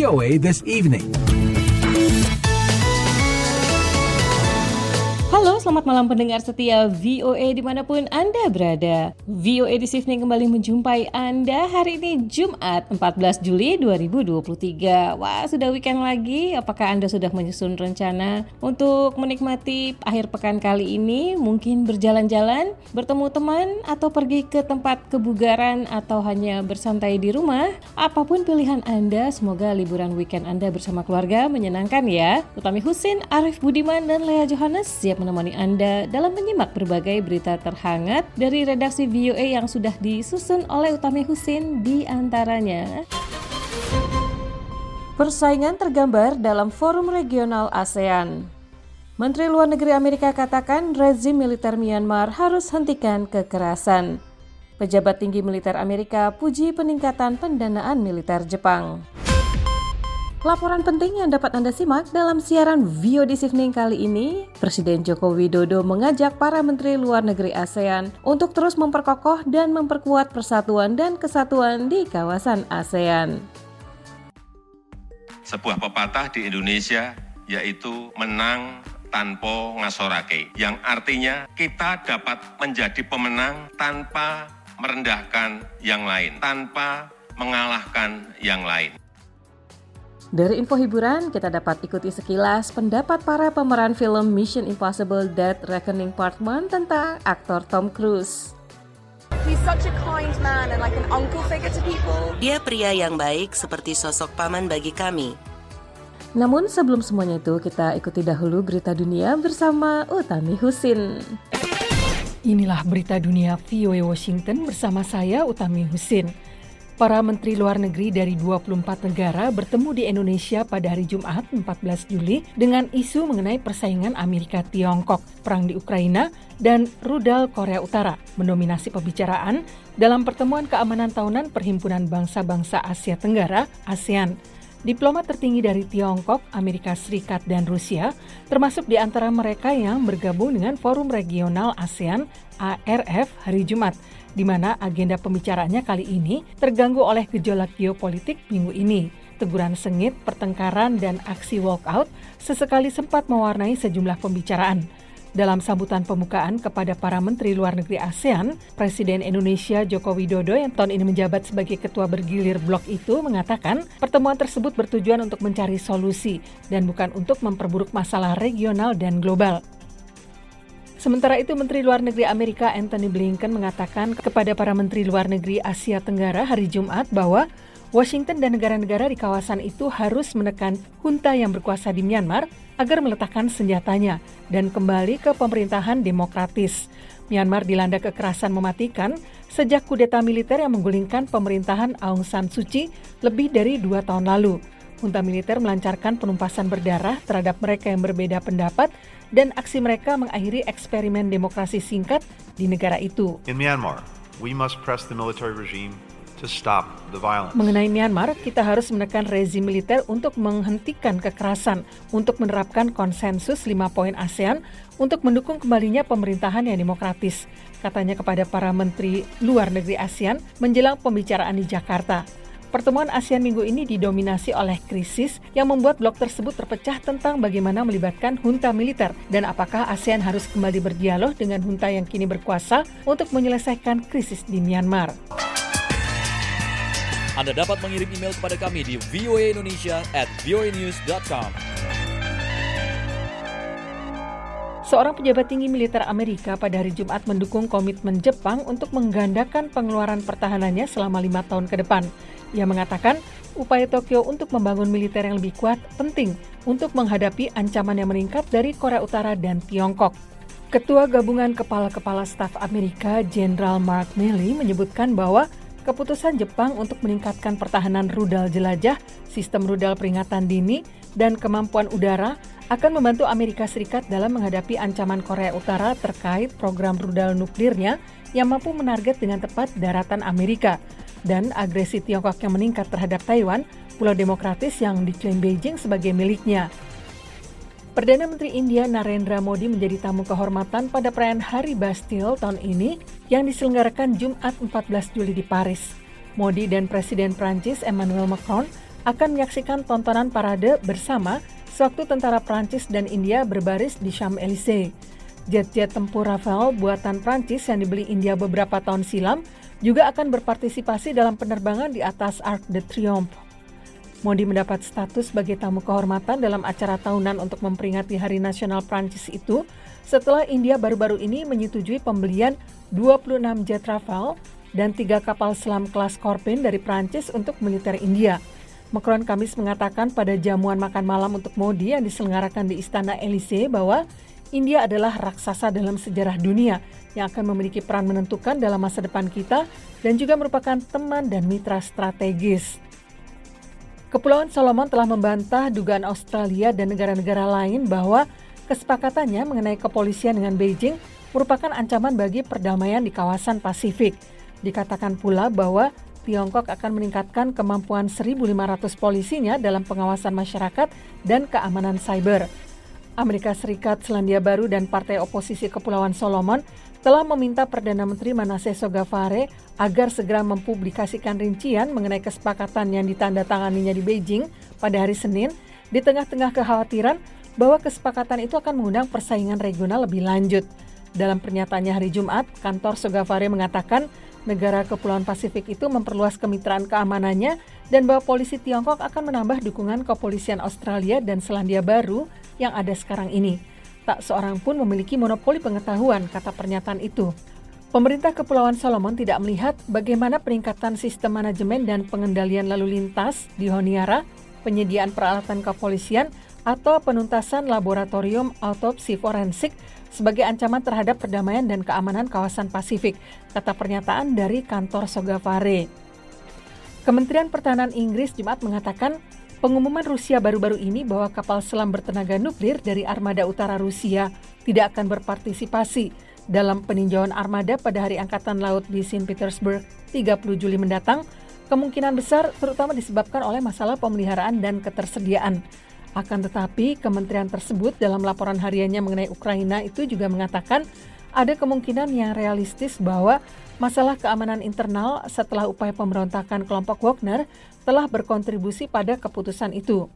VOA This Evening. Halo, selamat malam pendengar setia VOA dimanapun Anda berada. VOA This Evening kembali menjumpai Anda hari ini Jumat 14 Juli 2023. Wah, sudah weekend lagi. Apakah Anda sudah menyusun rencana untuk menikmati akhir pekan kali ini? Mungkin berjalan-jalan, bertemu teman, atau pergi ke tempat kebugaran, atau hanya bersantai di rumah? Apapun pilihan Anda, semoga liburan weekend Anda bersama keluarga menyenangkan ya. Utami Husin, Arif Budiman, dan Lea Johannes siap menemani Anda dalam menyimak berbagai berita terhangat dari redaksi VOA yang sudah disusun oleh Utami Husin di antaranya. Persaingan tergambar dalam forum regional ASEAN. Menteri Luar Negeri Amerika katakan rezim militer Myanmar harus hentikan kekerasan. Pejabat tinggi militer Amerika puji peningkatan pendanaan militer Jepang. Laporan penting yang dapat Anda simak dalam siaran VOA This Evening kali ini, Presiden Joko Widodo mengajak para Menteri Luar Negeri ASEAN untuk terus memperkokoh dan memperkuat persatuan dan kesatuan di kawasan ASEAN. Sebuah pepatah di Indonesia yaitu menang tanpa ngasorake, yang artinya kita dapat menjadi pemenang tanpa merendahkan yang lain, tanpa mengalahkan yang lain. Dari info hiburan, kita dapat ikuti sekilas pendapat para pemeran film Mission Impossible Dead Reckoning Part 1 tentang aktor Tom Cruise. He's such a kind man and like an uncle figure to people. Dia pria yang baik seperti sosok paman bagi kami. Namun sebelum semuanya itu, kita ikuti dahulu berita dunia bersama Utami Husin. Inilah berita dunia VOA Washington bersama saya Utami Husin. Para Menteri Luar Negeri dari 24 negara bertemu di Indonesia pada hari Jumat 14 Juli dengan isu mengenai persaingan Amerika-Tiongkok, perang di Ukraina, dan rudal Korea Utara mendominasi pembicaraan dalam pertemuan keamanan tahunan Perhimpunan Bangsa-Bangsa Asia Tenggara, ASEAN. Diplomat tertinggi dari Tiongkok, Amerika Serikat, dan Rusia, termasuk di antara mereka yang bergabung dengan Forum Regional ASEAN ARF hari Jumat, di mana agenda pembicaraannya kali ini terganggu oleh gejolak geopolitik minggu ini. Teguran sengit, pertengkaran, dan aksi walkout sesekali sempat mewarnai sejumlah pembicaraan. Dalam sambutan pembukaan kepada para Menteri Luar Negeri ASEAN, Presiden Indonesia Joko Widodo yang tahun ini menjabat sebagai ketua bergilir blok itu mengatakan pertemuan tersebut bertujuan untuk mencari solusi dan bukan untuk memperburuk masalah regional dan global. Sementara itu, Menteri Luar Negeri Amerika Antony Blinken mengatakan kepada para Menteri Luar Negeri Asia Tenggara hari Jumat bahwa Washington dan negara-negara di kawasan itu harus menekan junta yang berkuasa di Myanmar agar meletakkan senjatanya dan kembali ke pemerintahan demokratis. Myanmar dilanda kekerasan mematikan sejak kudeta militer yang menggulingkan pemerintahan Aung San Suu Kyi lebih dari 2 tahun lalu. Junta militer melancarkan penumpasan berdarah terhadap mereka yang berbeda pendapat dan aksi mereka mengakhiri eksperimen demokrasi singkat di negara itu. In Myanmar, we must press the military regime to stop the violence. Mengenai Myanmar, kita harus menekan rezim militer untuk menghentikan kekerasan, untuk menerapkan konsensus 5 poin ASEAN untuk mendukung kembalinya pemerintahan yang demokratis, katanya kepada para Menteri Luar Negeri ASEAN menjelang pembicaraan di Jakarta. Pertemuan ASEAN minggu ini didominasi oleh krisis yang membuat blok tersebut terpecah tentang bagaimana melibatkan junta militer dan apakah ASEAN harus kembali berdialog dengan junta yang kini berkuasa untuk menyelesaikan krisis di Myanmar. Anda dapat mengirim email kepada kami di voaindonesia@voanews.com. Seorang pejabat tinggi militer Amerika pada hari Jumat mendukung komitmen Jepang untuk menggandakan pengeluaran pertahanannya selama 5 tahun ke depan. Ia mengatakan upaya Tokyo untuk membangun militer yang lebih kuat penting untuk menghadapi ancaman yang meningkat dari Korea Utara dan Tiongkok. Ketua Gabungan Kepala-Kepala Staf Amerika, Jenderal Mark Milley, menyebutkan bahwa keputusan Jepang untuk meningkatkan pertahanan rudal jelajah, sistem rudal peringatan dini, dan kemampuan udara akan membantu Amerika Serikat dalam menghadapi ancaman Korea Utara terkait program rudal nuklirnya yang mampu menarget dengan tepat daratan Amerika, dan agresi Tiongkok yang meningkat terhadap Taiwan, pulau demokratis yang diklaim Beijing sebagai miliknya. Perdana Menteri India Narendra Modi menjadi tamu kehormatan pada perayaan Hari Bastille tahun ini yang diselenggarakan Jumat 14 Juli di Paris. Modi dan Presiden Prancis Emmanuel Macron akan menyaksikan tontonan parade bersama sewaktu tentara Prancis dan India berbaris di Champs-Élysées. Jet-jet tempur Rafale buatan Prancis yang dibeli India beberapa tahun silam juga akan berpartisipasi dalam penerbangan di atas Arc de Triomphe. Modi mendapat status sebagai tamu kehormatan dalam acara tahunan untuk memperingati Hari Nasional Prancis itu setelah India baru-baru ini menyetujui pembelian 26 jet Rafale dan 3 kapal selam kelas Scorpion dari Prancis untuk militer India. Macron Kamis mengatakan pada jamuan makan malam untuk Modi yang diselenggarakan di Istana Élysée bahwa India adalah raksasa dalam sejarah dunia yang akan memiliki peran menentukan dalam masa depan kita dan juga merupakan teman dan mitra strategis. Kepulauan Solomon telah membantah dugaan Australia dan negara-negara lain bahwa kesepakatannya mengenai kepolisian dengan Beijing merupakan ancaman bagi perdamaian di kawasan Pasifik. Dikatakan pula bahwa Tiongkok akan meningkatkan kemampuan 1.500 polisinya dalam pengawasan masyarakat dan keamanan cyber. Amerika Serikat, Selandia Baru, dan Partai Oposisi Kepulauan Solomon telah meminta Perdana Menteri Manasseh Sogavare agar segera mempublikasikan rincian mengenai kesepakatan yang ditandatanganinya di Beijing pada hari Senin di tengah-tengah kekhawatiran bahwa kesepakatan itu akan mengundang persaingan regional lebih lanjut. Dalam pernyataannya hari Jumat, kantor Sogavare mengatakan negara Kepulauan Pasifik itu memperluas kemitraan keamanannya dan bahwa polisi Tiongkok akan menambah dukungan kepolisian Australia dan Selandia Baru yang ada sekarang ini. Tak seorang pun memiliki monopoli pengetahuan, kata pernyataan itu. Pemerintah Kepulauan Solomon tidak melihat bagaimana peningkatan sistem manajemen dan pengendalian lalu lintas di Honiara, penyediaan peralatan kepolisian, atau penuntasan laboratorium autopsi forensik sebagai ancaman terhadap perdamaian dan keamanan kawasan Pasifik, kata pernyataan dari kantor Sogavare. Kementerian Pertahanan Inggris Jumat mengatakan pengumuman Rusia baru-baru ini bahwa kapal selam bertenaga nuklir dari Armada Utara Rusia tidak akan berpartisipasi dalam peninjauan armada pada Hari Angkatan Laut di St. Petersburg 30 Juli mendatang, kemungkinan besar terutama disebabkan oleh masalah pemeliharaan dan ketersediaan. Akan tetapi, kementerian tersebut dalam laporan hariannya mengenai Ukraina itu juga mengatakan ada kemungkinan yang realistis bahwa masalah keamanan internal setelah upaya pemberontakan kelompok Wagner telah berkontribusi pada keputusan itu.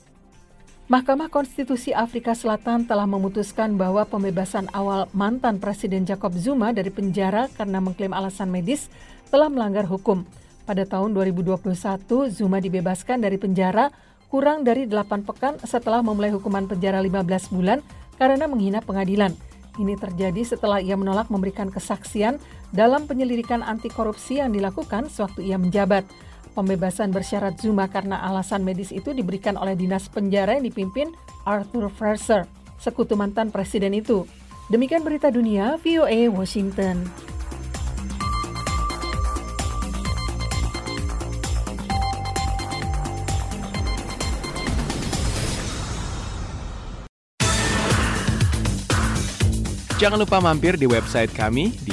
Mahkamah Konstitusi Afrika Selatan telah memutuskan bahwa pembebasan awal mantan Presiden Jacob Zuma dari penjara karena mengklaim alasan medis telah melanggar hukum. Pada tahun 2021, Zuma dibebaskan dari penjara kurang dari 8 pekan setelah memulai hukuman penjara 15 bulan karena menghina pengadilan. Ini terjadi setelah ia menolak memberikan kesaksian dalam penyelidikan anti korupsi yang dilakukan sewaktu ia menjabat. Pembebasan bersyarat Zuma karena alasan medis itu diberikan oleh dinas penjara yang dipimpin Arthur Fraser, sekutu mantan presiden itu. Demikian berita dunia VOA Washington. Jangan lupa mampir di website kami di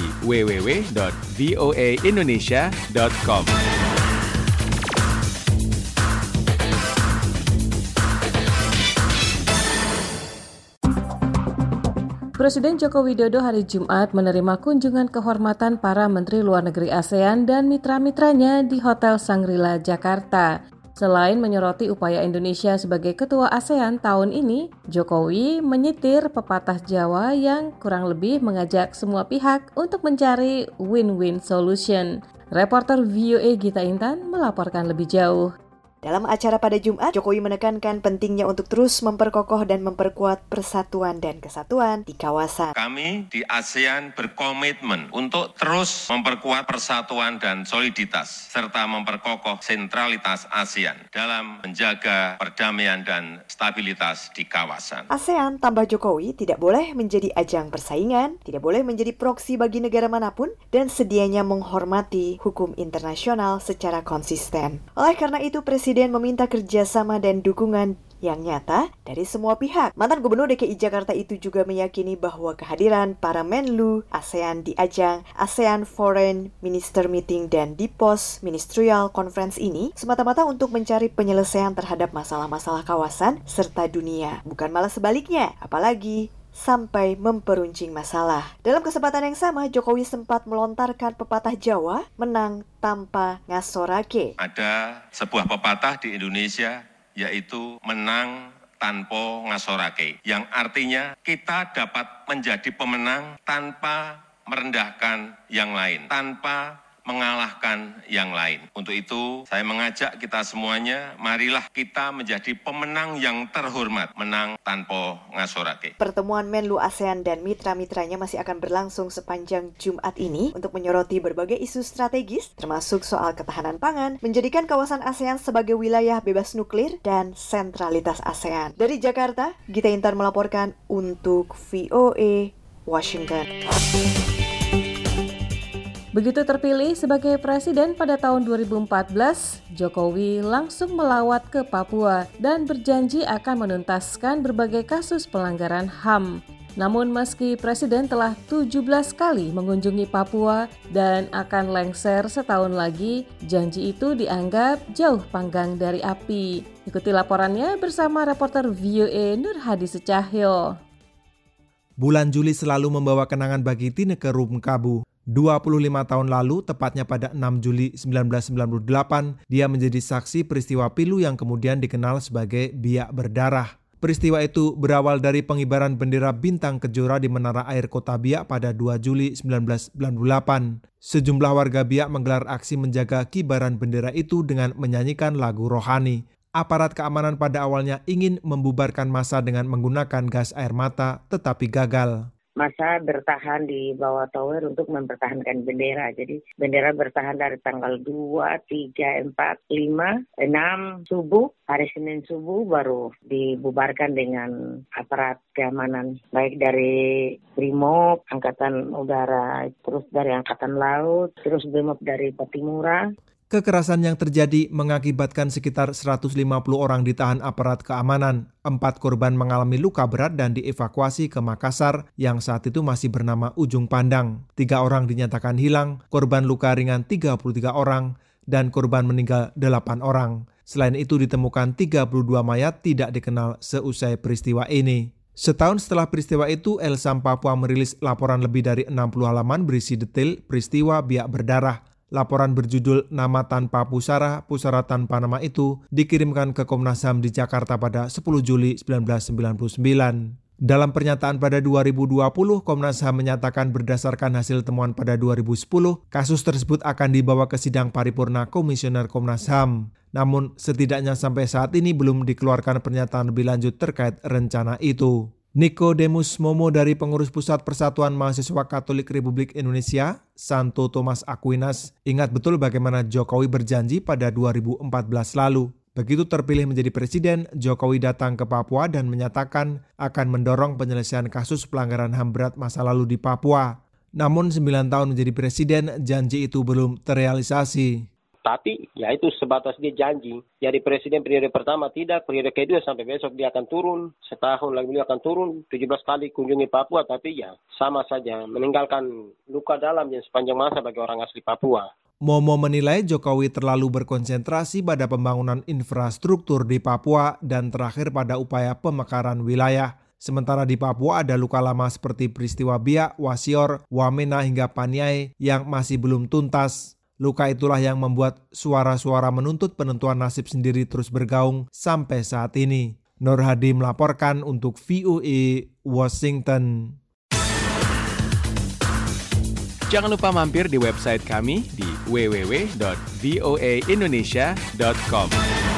www.voaindonesia.com. Presiden Joko Widodo hari Jumat menerima kunjungan kehormatan para Menteri Luar Negeri ASEAN dan mitra-mitranya di Hotel Shangri-La, Jakarta. Selain menyoroti upaya Indonesia sebagai ketua ASEAN tahun ini, Jokowi menyitir pepatah Jawa yang kurang lebih mengajak semua pihak untuk mencari win-win solution. Reporter VOA Gita Intan melaporkan lebih jauh. Dalam acara pada Jumat, Jokowi menekankan pentingnya untuk terus memperkokoh dan memperkuat persatuan dan kesatuan di kawasan. Kami di ASEAN berkomitmen untuk terus memperkuat persatuan dan soliditas, serta memperkokoh sentralitas ASEAN dalam menjaga perdamaian dan stabilitas di kawasan. ASEAN, tambah Jokowi, tidak boleh menjadi ajang persaingan, tidak boleh menjadi proksi bagi negara manapun, dan sedianya menghormati hukum internasional secara konsisten. Oleh karena itu, Presiden meminta kerjasama dan dukungan yang nyata dari semua pihak. Mantan Gubernur DKI Jakarta itu juga meyakini bahwa kehadiran para Menlu ASEAN di ajang ASEAN Foreign Minister Meeting dan di Post Ministerial Conference ini semata-mata untuk mencari penyelesaian terhadap masalah-masalah kawasan serta dunia, bukan malah sebaliknya. Apalagi sampai memperuncing masalah. Dalam kesempatan yang sama, Jokowi sempat melontarkan pepatah Jawa, menang tanpa ngasorake. Ada sebuah pepatah di Indonesia yaitu menang tanpa ngasorake, yang artinya kita dapat menjadi pemenang tanpa merendahkan yang lain, tanpa mengalahkan yang lain. Untuk itu, saya mengajak kita semuanya, marilah kita menjadi pemenang yang terhormat, menang tanpa ngasorake. Pertemuan Menlu ASEAN dan mitra-mitranya masih akan berlangsung sepanjang Jumat ini untuk menyoroti berbagai isu strategis, termasuk soal ketahanan pangan, menjadikan kawasan ASEAN sebagai wilayah bebas nuklir, dan sentralitas ASEAN. Dari Jakarta, Gita Intan melaporkan untuk VOA Washington. Begitu terpilih sebagai presiden pada tahun 2014, Jokowi langsung melawat ke Papua dan berjanji akan menuntaskan berbagai kasus pelanggaran HAM. Namun meski presiden telah 17 kali mengunjungi Papua dan akan lengser setahun lagi, janji itu dianggap jauh panggang dari api. Ikuti laporannya bersama reporter VOA Nur Hadi Secahyo. Bulan Juli selalu membawa kenangan bagi Tineke Rumkabu. 25 tahun lalu, tepatnya pada 6 Juli 1998, dia menjadi saksi peristiwa pilu yang kemudian dikenal sebagai Biak Berdarah. Peristiwa itu berawal dari pengibaran bendera bintang kejora di Menara Air Kota Biak pada 2 Juli 1998. Sejumlah warga Biak menggelar aksi menjaga kibaran bendera itu dengan menyanyikan lagu rohani. Aparat keamanan pada awalnya ingin membubarkan massa dengan menggunakan gas air mata, tetapi gagal. Massa bertahan di bawah tower untuk mempertahankan bendera. Jadi bendera bertahan dari tanggal 2, 3, 4, 5, 6 subuh. Hari Senin subuh baru dibubarkan dengan aparat keamanan. Baik dari Brimob, Angkatan Udara, terus dari Angkatan Laut, terus Brimob dari Patimura. Kekerasan yang terjadi mengakibatkan sekitar 150 orang ditahan aparat keamanan. 4 korban mengalami luka berat dan dievakuasi ke Makassar yang saat itu masih bernama Ujung Pandang. 3 orang dinyatakan hilang, korban luka ringan 33 orang, dan korban meninggal 8 orang. Selain itu ditemukan 32 mayat tidak dikenal seusai peristiwa ini. Setahun setelah peristiwa itu, Elsam Papua merilis laporan lebih dari 60 halaman berisi detail peristiwa Biak Berdarah. Laporan berjudul Nama Tanpa Pusara, Pusara Tanpa Nama itu dikirimkan ke Komnas HAM di Jakarta pada 10 Juli 1999. Dalam pernyataan pada 2020, Komnas HAM menyatakan berdasarkan hasil temuan pada 2010, kasus tersebut akan dibawa ke sidang paripurna Komisioner Komnas HAM. Namun, setidaknya sampai saat ini belum dikeluarkan pernyataan lebih lanjut terkait rencana itu. Nikodemus Momo dari Pengurus Pusat Persatuan Mahasiswa Katolik Republik Indonesia, Santo Thomas Aquinas, ingat betul bagaimana Jokowi berjanji pada 2014 lalu. Begitu terpilih menjadi presiden, Jokowi datang ke Papua dan menyatakan akan mendorong penyelesaian kasus pelanggaran HAM berat masa lalu di Papua. Namun 9 tahun menjadi presiden, janji itu belum terrealisasi. Tapi ya itu sebatas dia janji. Jadi presiden periode pertama tidak, periode kedua sampai besok dia akan turun. Setahun lagi beliau akan turun, 17 kali kunjungi Papua. Tapi ya sama saja meninggalkan luka dalam yang sepanjang masa bagi orang asli Papua. Momo menilai Jokowi terlalu berkonsentrasi pada pembangunan infrastruktur di Papua dan terakhir pada upaya pemekaran wilayah. Sementara di Papua ada luka lama seperti peristiwa Biak, Wasior, Wamena hingga Paniai yang masih belum tuntas. Luka itulah yang membuat suara-suara menuntut penentuan nasib sendiri terus bergaung sampai saat ini. Nur Hadi melaporkan untuk VOA Washington. Jangan lupa mampir di website kami di www.voaindonesia.com.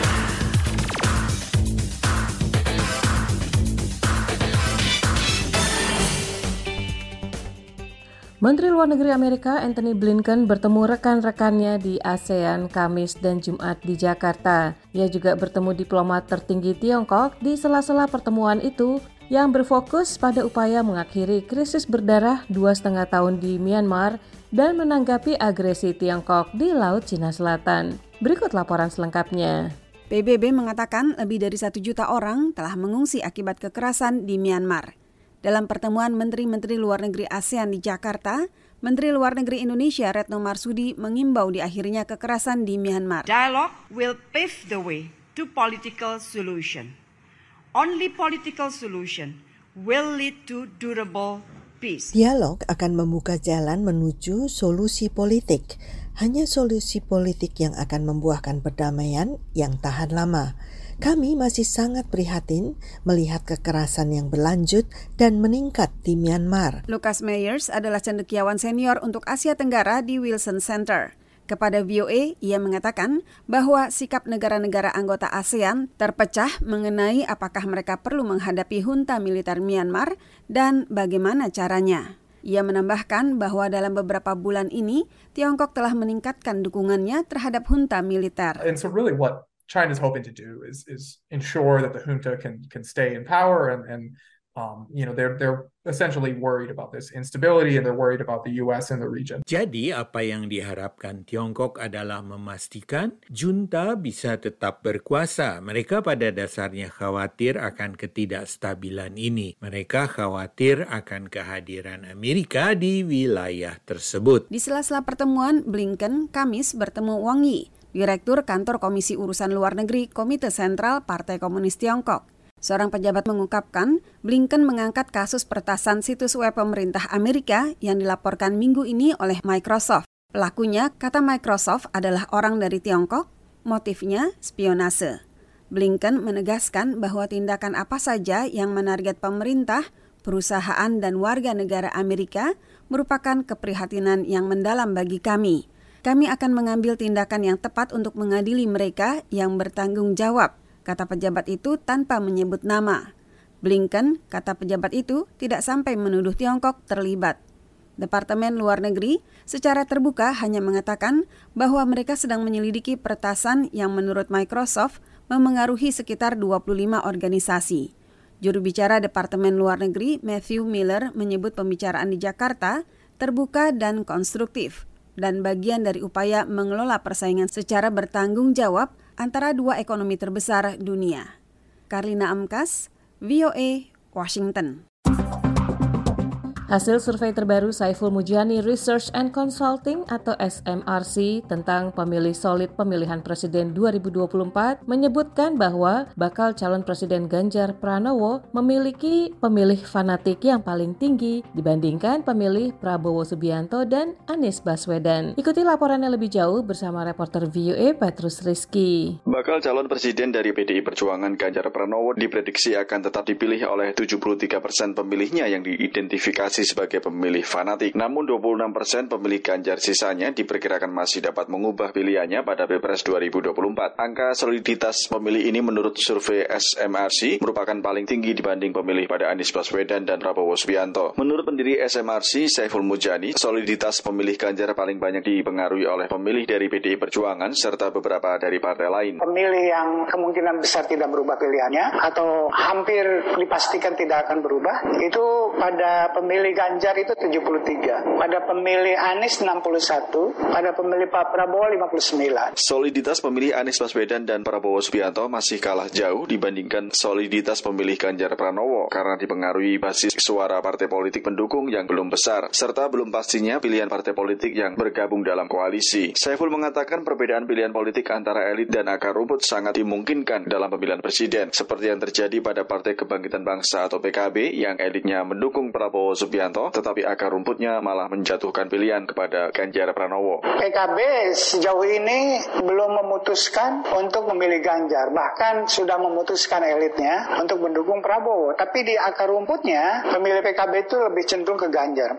Menteri Luar Negeri Amerika Antony Blinken bertemu rekan-rekannya di ASEAN Kamis dan Jumat di Jakarta. Ia juga bertemu diplomat tertinggi Tiongkok di sela-sela pertemuan itu yang berfokus pada upaya mengakhiri krisis berdarah 2,5 tahun di Myanmar dan menanggapi agresi Tiongkok di Laut Cina Selatan. Berikut laporan selengkapnya. PBB mengatakan lebih dari 1 juta orang telah mengungsi akibat kekerasan di Myanmar. Dalam pertemuan Menteri-Menteri Luar Negeri ASEAN di Jakarta, Menteri Luar Negeri Indonesia Retno Marsudi mengimbau diakhirinya kekerasan di Myanmar. Dialogue will pave the way to political solution. Only political solution will lead to durable peace. Dialog akan membuka jalan menuju solusi politik. Hanya solusi politik yang akan membuahkan perdamaian yang tahan lama. Kami masih sangat prihatin melihat kekerasan yang berlanjut dan meningkat di Myanmar. Lucas Meyers adalah cendekiawan senior untuk Asia Tenggara di Wilson Center. Kepada VOA, ia mengatakan bahwa sikap negara-negara anggota ASEAN terpecah mengenai apakah mereka perlu menghadapi junta militer Myanmar dan bagaimana caranya. Ia menambahkan bahwa dalam beberapa bulan ini, Tiongkok telah meningkatkan dukungannya terhadap junta militer. And so really what China's hoping to do is ensure that the junta can stay in power and they're essentially worried about this instability and they're worried about the US and the region. Jadi apa yang diharapkan Tiongkok adalah memastikan junta bisa tetap berkuasa. Mereka pada dasarnya khawatir akan ketidakstabilan ini. Mereka khawatir akan kehadiran Amerika di wilayah tersebut. Di sela-sela pertemuan, Blinken Kamis bertemu Wang Yi, Direktur Kantor Komisi Urusan Luar Negeri Komite Sentral Partai Komunis Tiongkok. Seorang pejabat mengungkapkan, Blinken mengangkat kasus peretasan situs web pemerintah Amerika yang dilaporkan minggu ini oleh Microsoft. Pelakunya, kata Microsoft, adalah orang dari Tiongkok, motifnya spionase. Blinken menegaskan bahwa tindakan apa saja yang menarget pemerintah, perusahaan, dan warga negara Amerika merupakan keprihatinan yang mendalam bagi kami. Kami akan mengambil tindakan yang tepat untuk mengadili mereka yang bertanggung jawab, kata pejabat itu tanpa menyebut nama. Blinken, kata pejabat itu, tidak sampai menuduh Tiongkok terlibat. Departemen Luar Negeri secara terbuka hanya mengatakan bahwa mereka sedang menyelidiki peretasan yang menurut Microsoft memengaruhi sekitar 25 organisasi. Juru bicara Departemen Luar Negeri Matthew Miller menyebut pembicaraan di Jakarta terbuka dan konstruktif dan bagian dari upaya mengelola persaingan secara bertanggung jawab antara dua ekonomi terbesar dunia. Karlina Amkas, VOA, Washington. Hasil survei terbaru Saiful Mujani Research and Consulting atau SMRC tentang pemilih solid pemilihan presiden 2024 menyebutkan bahwa bakal calon presiden Ganjar Pranowo memiliki pemilih fanatik yang paling tinggi dibandingkan pemilih Prabowo Subianto dan Anies Baswedan. Ikuti laporannya lebih jauh bersama reporter VOA Petrus Rizky. Bakal calon presiden dari PDI Perjuangan Ganjar Pranowo diprediksi akan tetap dipilih oleh 73% pemilihnya yang diidentifikasi sebagai pemilih fanatik. Namun 26% pemilih Ganjar sisanya diperkirakan masih dapat mengubah pilihannya pada Pilpres 2024. Angka soliditas pemilih ini menurut survei SMRC merupakan paling tinggi dibanding pemilih pada Anies Baswedan dan Prabowo Subianto. Menurut pendiri SMRC, Saiful Mujani, soliditas pemilih Ganjar paling banyak dipengaruhi oleh pemilih dari PDI Perjuangan serta beberapa dari partai lain. Pemilih yang kemungkinan besar tidak berubah pilihannya atau hampir dipastikan tidak akan berubah, itu pada pemilih Ganjar itu 73, pada pemilih Anies 61, pada pemilih Pak Prabowo 59. Soliditas pemilih Anies Baswedan dan Prabowo Subianto masih kalah jauh dibandingkan soliditas pemilih Ganjar Pranowo karena dipengaruhi basis suara partai politik pendukung yang belum besar, serta belum pastinya pilihan partai politik yang bergabung dalam koalisi. Saiful mengatakan perbedaan pilihan politik antara elit dan akar rumput sangat dimungkinkan dalam pemilihan presiden, seperti yang terjadi pada Partai Kebangkitan Bangsa atau PKB yang elitnya mendukung Prabowo Subianto, tetapi akar rumputnya malah menjatuhkan pilihan kepada Ganjar Pranowo. PKB sejauh ini belum memutuskan untuk memilih Ganjar, bahkan sudah memutuskan elitnya untuk mendukung Prabowo. Tapi di akar rumputnya, pemilih PKB itu lebih cenderung ke Ganjar,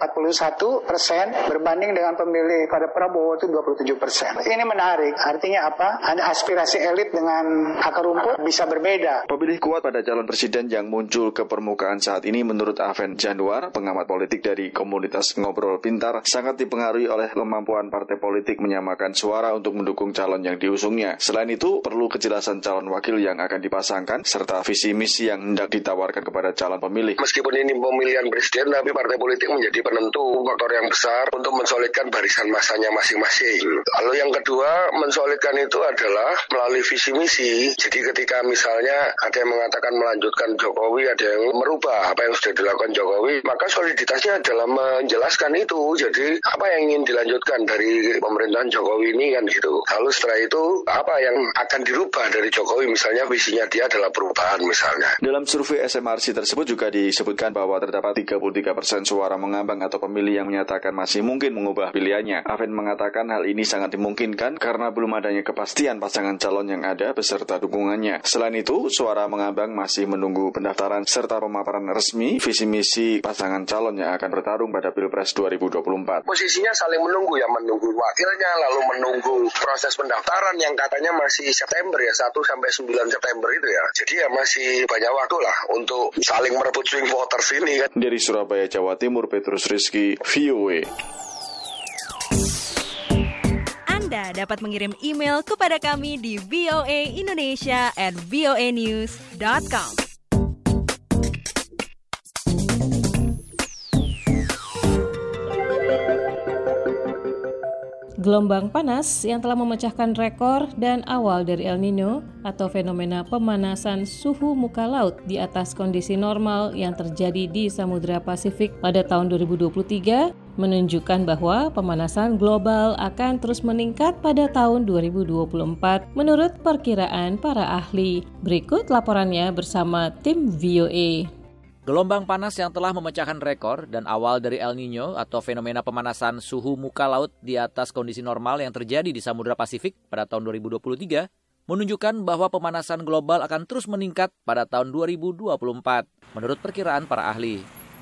41% berbanding dengan pemilih pada Prabowo itu 27%. Ini menarik, artinya apa? Ada aspirasi elit dengan akar rumput bisa berbeda. Pemilih kuat pada calon presiden yang muncul ke permukaan saat ini menurut Aven Januar, pengamat politik dari komunitas Ngobrol Pintar, sangat dipengaruhi oleh kemampuan partai politik menyamakan suara untuk mendukung calon yang diusungnya. Selain itu, perlu kejelasan calon wakil yang akan dipasangkan, serta visi misi yang hendak ditawarkan kepada calon pemilih. Meskipun ini pemilihan presiden, tapi partai politik menjadi penentu faktor yang besar untuk mensolidkan barisan masanya masing-masing. Lalu yang kedua, mensolidkan itu adalah melalui visi misi. Jadi ketika misalnya ada yang mengatakan melanjutkan Jokowi, ada yang merubah apa yang sudah dilakukan Jokowi, maka soliditas soliditasnya dalam menjelaskan itu. Jadi apa yang ingin dilanjutkan dari pemerintahan Jokowi ini kan gitu. Lalu setelah itu apa yang akan dirubah dari Jokowi, misalnya visinya dia adalah perubahan misalnya. Dalam survei SMRC tersebut juga disebutkan bahwa terdapat 33% suara mengambang atau pemilih yang menyatakan masih mungkin mengubah pilihannya. Aven mengatakan hal ini sangat dimungkinkan karena belum adanya kepastian pasangan calon yang ada beserta dukungannya. Selain itu, suara mengambang masih menunggu pendaftaran serta pemaparan resmi visi misi pasangan calon yang akan bertarung pada Pilpres 2024. Posisinya saling menunggu ya, menunggu wakilnya, lalu menunggu proses pendaftaran yang katanya masih September ya, 1 sampai 9 September itu ya. Jadi ya masih banyak waktu lah untuk saling merebut swing voters ini kan. Dari Surabaya, Jawa Timur, Petrus Rizky, VOA. Anda dapat mengirim email kepada kami di voaindonesia@voanews.com. Gelombang panas yang telah memecahkan rekor dan awal dari El Nino atau fenomena pemanasan suhu muka laut di atas kondisi normal yang terjadi di Samudra Pasifik pada tahun 2023 menunjukkan bahwa pemanasan global akan terus meningkat pada tahun 2024 menurut perkiraan para ahli. Berikut laporannya bersama tim VOA. Gelombang panas yang telah memecahkan rekor dan awal dari El Nino atau fenomena pemanasan suhu muka laut di atas kondisi normal yang terjadi di Samudra Pasifik pada tahun 2023 menunjukkan bahwa pemanasan global akan terus meningkat pada tahun 2024 menurut perkiraan para ahli.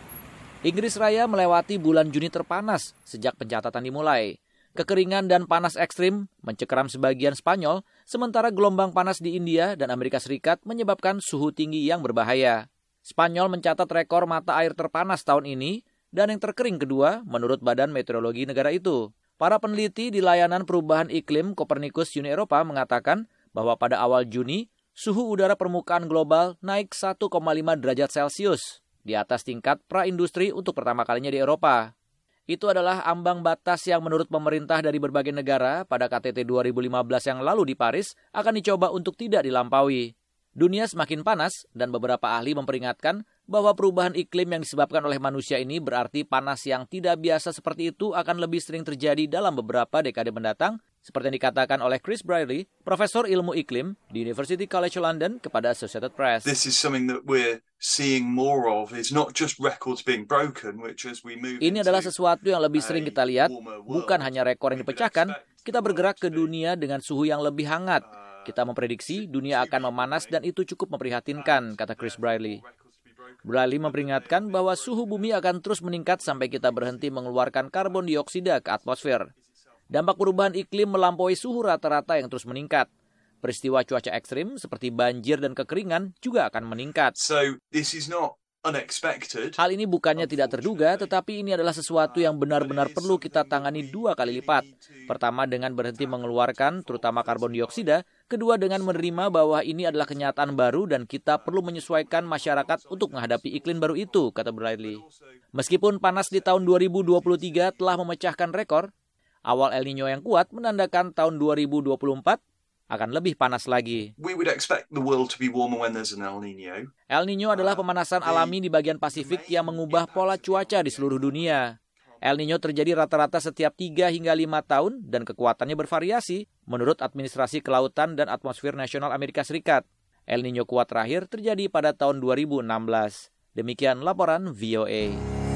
Inggris Raya melewati bulan Juni terpanas sejak pencatatan dimulai. Kekeringan dan panas ekstrim mencekram sebagian Spanyol, sementara gelombang panas di India dan Amerika Serikat menyebabkan suhu tinggi yang berbahaya. Spanyol mencatat rekor mata air terpanas tahun ini dan yang terkering kedua menurut Badan Meteorologi negara itu. Para peneliti di Layanan Perubahan Iklim Copernicus Uni Eropa mengatakan bahwa pada awal Juni, suhu udara permukaan global naik 1,5 derajat Celcius di atas tingkat praindustri untuk pertama kalinya di Eropa. Itu adalah ambang batas yang menurut pemerintah dari berbagai negara pada KTT 2015 yang lalu di Paris akan dicoba untuk tidak dilampaui. Dunia semakin panas dan beberapa ahli memperingatkan bahwa perubahan iklim yang disebabkan oleh manusia ini berarti panas yang tidak biasa seperti itu akan lebih sering terjadi dalam beberapa dekade mendatang, seperti yang dikatakan oleh Chris Brierley, Profesor Ilmu Iklim di University College London kepada Associated Press. This is something that we're seeing more of. It's not just records being broken, which as we move. Ini adalah sesuatu yang lebih sering kita lihat, bukan hanya rekor yang dipecahkan, kita bergerak ke dunia dengan suhu yang lebih hangat. Kita memprediksi dunia akan memanas dan itu cukup memprihatinkan, kata Chris Brierley. Brierley memperingatkan bahwa suhu bumi akan terus meningkat sampai kita berhenti mengeluarkan karbon dioksida ke atmosfer. Dampak perubahan iklim melampaui suhu rata-rata yang terus meningkat. Peristiwa cuaca ekstrim seperti banjir dan kekeringan juga akan meningkat. So this is not unexpected. Hal ini bukannya tidak terduga, tetapi ini adalah sesuatu yang benar-benar perlu kita tangani 2 kali lipat. Pertama dengan berhenti mengeluarkan terutama karbon dioksida, kedua dengan menerima bahwa ini adalah kenyataan baru dan kita perlu menyesuaikan masyarakat untuk menghadapi iklim baru itu, kata Brierley. Meskipun panas di tahun 2023 telah memecahkan rekor, awal El Nino yang kuat menandakan tahun 2024 akan lebih panas lagi. We would expect the world to be warmer when there's an El Nino. El Nino adalah pemanasan alami di bagian Pasifik yang mengubah pola cuaca di seluruh dunia. El Nino terjadi rata-rata setiap 3 hingga 5 tahun dan kekuatannya bervariasi menurut Administrasi Kelautan dan Atmosfer Nasional Amerika Serikat. El Nino kuat terakhir terjadi pada tahun 2016. Demikian laporan VOA.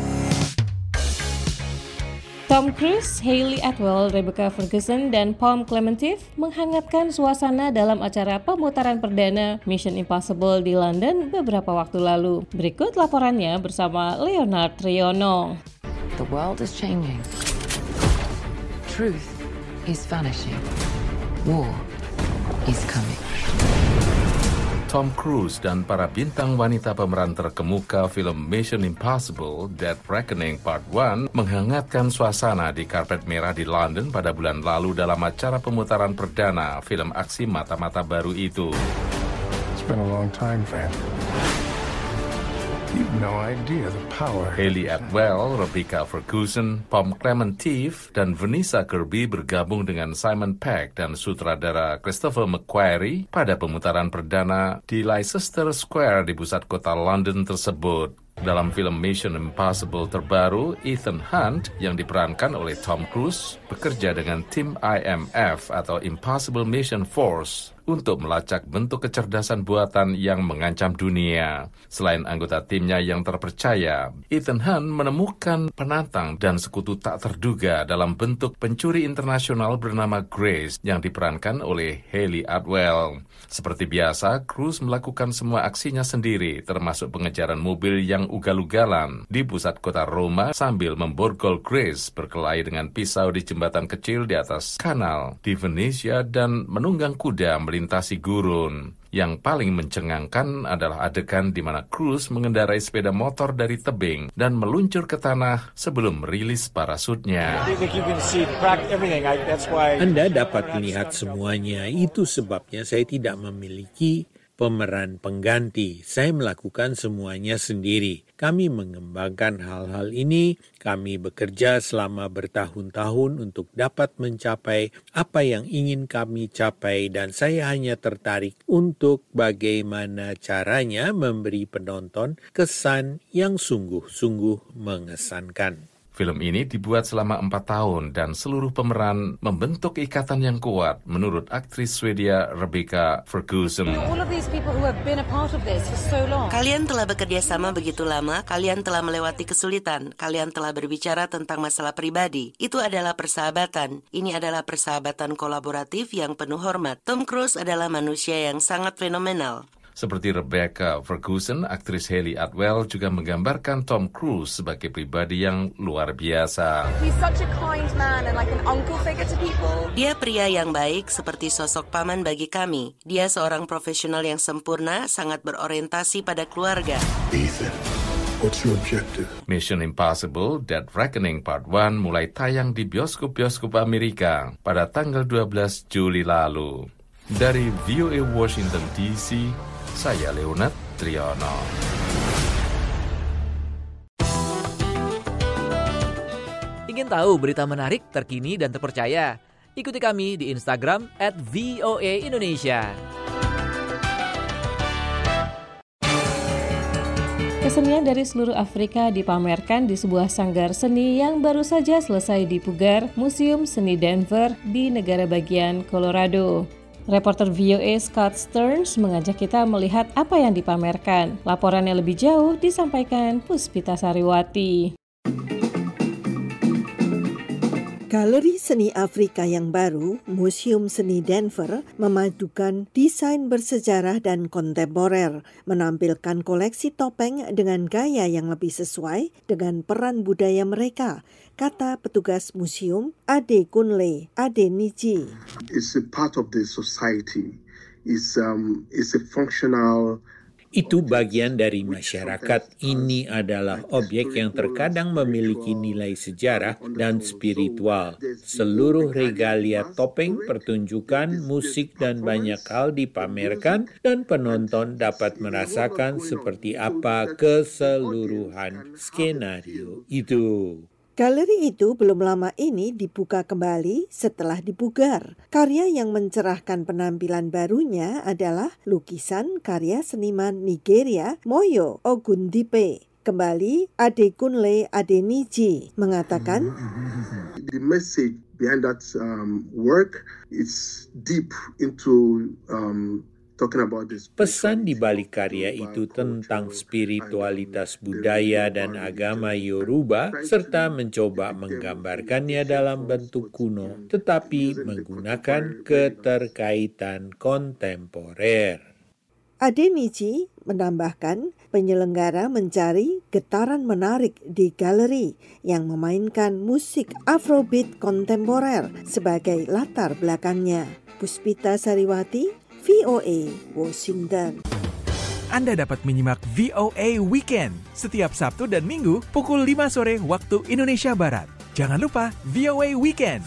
Tom Cruise, Hayley Atwell, Rebecca Ferguson, dan Pom Klementieff menghangatkan suasana dalam acara pemutaran perdana Mission Impossible di London beberapa waktu lalu. Berikut laporannya bersama Leonard Triono. The world is changing. Truth is vanishing. War is coming. Tom Cruise dan para bintang wanita pemeran terkemuka film Mission Impossible Dead Reckoning Part 1 menghangatkan suasana di karpet merah di London pada bulan lalu dalam acara pemutaran perdana film aksi mata-mata baru itu. It's been a long time, Van. You've no idea the power. Hayley Atwell, Rebecca Ferguson, Pom Klementieff, dan Vanessa Kirby bergabung dengan Simon Pegg dan sutradara Christopher McQuarrie pada pemutaran perdana di Leicester Square di pusat kota London tersebut. Dalam film Mission Impossible terbaru, Ethan Hunt yang diperankan oleh Tom Cruise bekerja dengan tim IMF atau Impossible Mission Force untuk melacak bentuk kecerdasan buatan yang mengancam dunia. Selain anggota timnya yang terpercaya, Ethan Hunt menemukan penantang dan sekutu tak terduga dalam bentuk pencuri internasional bernama Grace yang diperankan oleh Hayley Atwell. Seperti biasa, Cruise melakukan semua aksinya sendiri, termasuk pengejaran mobil yang ugal-ugalan di pusat kota Roma sambil memborgol Grace berkelahi dengan pisau di jembatan kecil di atas kanal di Venesia dan menunggang kuda melintasi gurun. Yang paling mencengangkan adalah adegan di mana Cruise mengendarai sepeda motor dari tebing dan meluncur ke tanah sebelum merilis parasutnya. Anda dapat melihat semuanya, itu sebabnya saya tidak memiliki pemeran pengganti. Saya melakukan semuanya sendiri. Kami mengembangkan hal-hal ini. Kami bekerja selama bertahun-tahun untuk dapat mencapai apa yang ingin kami capai dan saya hanya tertarik untuk bagaimana caranya memberi penonton kesan yang sungguh-sungguh mengesankan. Film ini dibuat selama 4 tahun dan seluruh pemeran membentuk ikatan yang kuat menurut aktris Swedia Rebecca Ferguson. Kalian telah bekerja sama begitu lama, kalian telah melewati kesulitan, kalian telah berbicara tentang masalah pribadi. Itu adalah persahabatan. Ini adalah persahabatan kolaboratif yang penuh hormat. Tom Cruise adalah manusia yang sangat fenomenal. Seperti Rebecca Ferguson, aktris Hayley Atwell juga menggambarkan Tom Cruise sebagai pribadi yang luar biasa. Dia pria yang baik seperti sosok paman bagi kami. Dia seorang profesional yang sempurna, sangat berorientasi pada keluarga. Ethan, what's your objective? Mission Impossible Dead Reckoning Part 1 mulai tayang di bioskop-bioskop Amerika pada tanggal 12 Juli lalu. Dari VOA Washington DC, saya Leonard Triono. Ingin tahu berita menarik, terkini, dan terpercaya? Ikuti kami di Instagram @voaindonesia. Kesenian dari seluruh Afrika dipamerkan di sebuah sanggar seni yang baru saja selesai dipugar Museum Seni Denver di negara bagian Colorado. Reporter VOA Scott Stearns mengajak kita melihat apa yang dipamerkan. Laporannya lebih jauh disampaikan Puspita Sariwati. Galeri Seni Afrika yang baru, Museum Seni Denver, memadukan desain bersejarah dan kontemporer, menampilkan koleksi topeng dengan gaya yang lebih sesuai dengan peran budaya mereka, kata petugas museum Adekunle Adeniji. It's a part of the society. It's a functional. Itu bagian dari masyarakat. Ini adalah objek yang terkadang memiliki nilai sejarah dan spiritual. Seluruh regalia topeng, pertunjukan, musik, dan banyak hal dipamerkan dan penonton dapat merasakan seperti apa keseluruhan skenario itu. Galeri itu belum lama ini dibuka kembali setelah dipugar. Karya yang mencerahkan penampilan barunya adalah lukisan karya seniman Nigeria Moyo Ogundipe. Kembali Adekunle Adeniji mengatakan, The message behind that work is deep into pesan di balik karya itu tentang spiritualitas budaya dan agama Yoruba serta mencoba menggambarkannya dalam bentuk kuno tetapi menggunakan keterkaitan kontemporer. Adeniji menambahkan penyelenggara mencari getaran menarik di galeri yang memainkan musik Afrobeat kontemporer sebagai latar belakangnya. Puspita Sariwati, VOA Washington. Anda dapat menyimak VOA Weekend setiap Sabtu dan Minggu pukul 5 sore waktu Indonesia Barat. Jangan lupa VOA Weekend.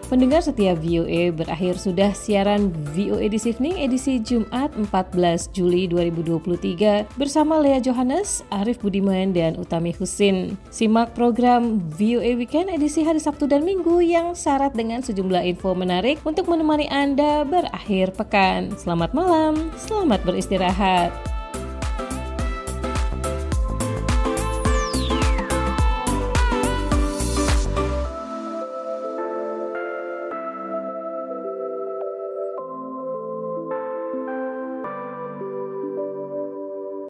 Pendengar setia VOA, berakhir sudah siaran VOA This Evening edisi Jumat 14 Juli 2023 bersama Lea Johannes, Arif Budiman, dan Utami Husin. Simak program VOA Weekend edisi hari Sabtu dan Minggu yang syarat dengan sejumlah info menarik untuk menemani Anda berakhir pekan. Selamat malam, selamat beristirahat.